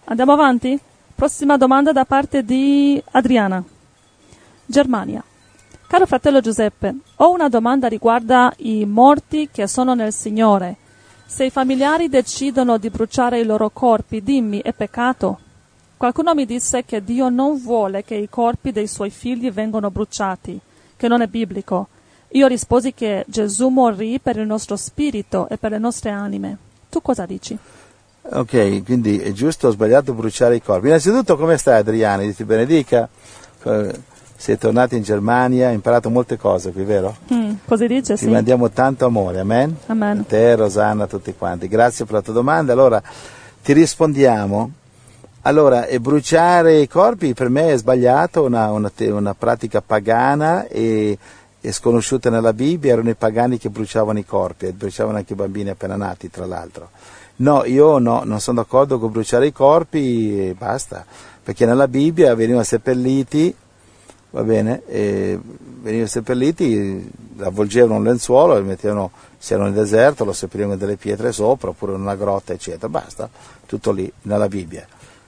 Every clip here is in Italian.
Andiamo avanti? Prossima domanda da parte di Adriana. Germania. Caro fratello Giuseppe, ho una domanda riguardo i morti che sono nel Signore. Se i familiari decidono di bruciare i loro corpi, dimmi, è peccato? Qualcuno mi disse che Dio non vuole che i corpi dei suoi figli vengano bruciati, che non è biblico. Io risposi che Gesù morì per il nostro spirito e per le nostre anime. Tu cosa dici? Ok, quindi è giusto o sbagliato bruciare i corpi? Innanzitutto, come stai Adriana? Dio ti benedica. Sei tornato in Germania, hai imparato molte cose qui, vero? Così dice, Ti sì. mandiamo tanto amore, amen? Amen. A te, Rosanna, tutti quanti. Grazie per la tua domanda. Allora, ti rispondiamo. Allora, bruciare i corpi per me è sbagliato, una pratica pagana e sconosciuta nella Bibbia. Erano i pagani che bruciavano i corpi e bruciavano anche i bambini appena nati, tra l'altro. No, io non sono d'accordo con bruciare i corpi e basta, perché nella Bibbia venivano seppelliti, va bene, venivano seppelliti, avvolgevano un lenzuolo, lo mettevano, se erano nel deserto, lo seppellivano delle pietre sopra, oppure in una grotta, eccetera, basta, tutto lì, nella Bibbia.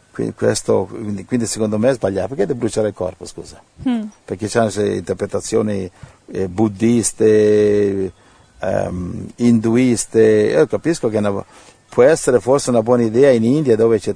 Quindi secondo me è sbagliato. Perché devi bruciare il corpo, scusa? Perché c'hanno queste interpretazioni buddiste, induiste. Io capisco che può essere forse una buona idea in India, dove c'è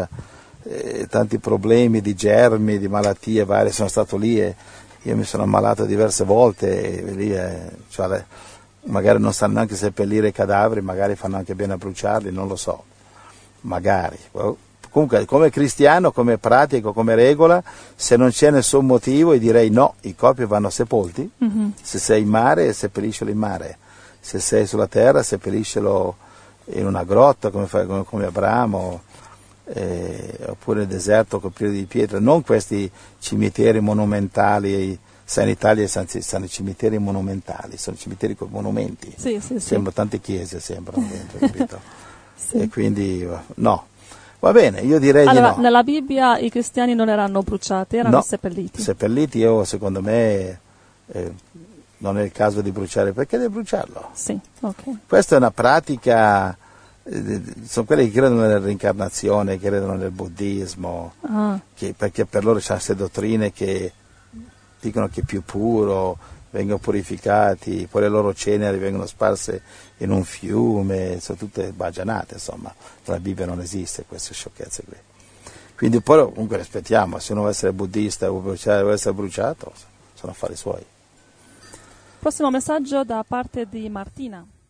tanti problemi di germi, di malattie varie. Sono stato lì e io mi sono ammalato diverse volte e lì magari non sanno neanche seppellire i cadaveri, magari fanno anche bene a bruciarli, non lo so, magari. Comunque, come cristiano, come pratico, come regola, se non c'è nessun motivo, io direi no, i corpi vanno sepolti. Se sei in mare, seppelliscilo in mare. Se sei sulla terra, seppelliscilo in una grotta, come Abramo, oppure nel deserto coprire di pietre. Non questi cimiteri monumentali, sai, in Italia sono cimiteri monumentali, sono cimiteri con monumenti. Sì. Sembrano tante chiese, sembrano dentro, capito? Sì. E quindi, no. Va bene, io direi allora, di no. Nella Bibbia i cristiani non erano bruciati, erano seppelliti. Seppelliti, secondo me non è il caso di bruciare, perché devi bruciarlo? Sì, ok. Questa è una pratica, sono quelli che credono nella reincarnazione, che credono nel buddismo, perché per loro c'è queste dottrine che dicono che è più puro, vengono purificati, poi le loro ceneri vengono sparse in un fiume, sono tutte bagianate, insomma, la Bibbia non esiste queste sciocchezze qui. Quindi poi comunque rispettiamo, se uno vuole essere buddista o vuole essere bruciato, sono affari suoi. Prossimo messaggio da parte di Martina.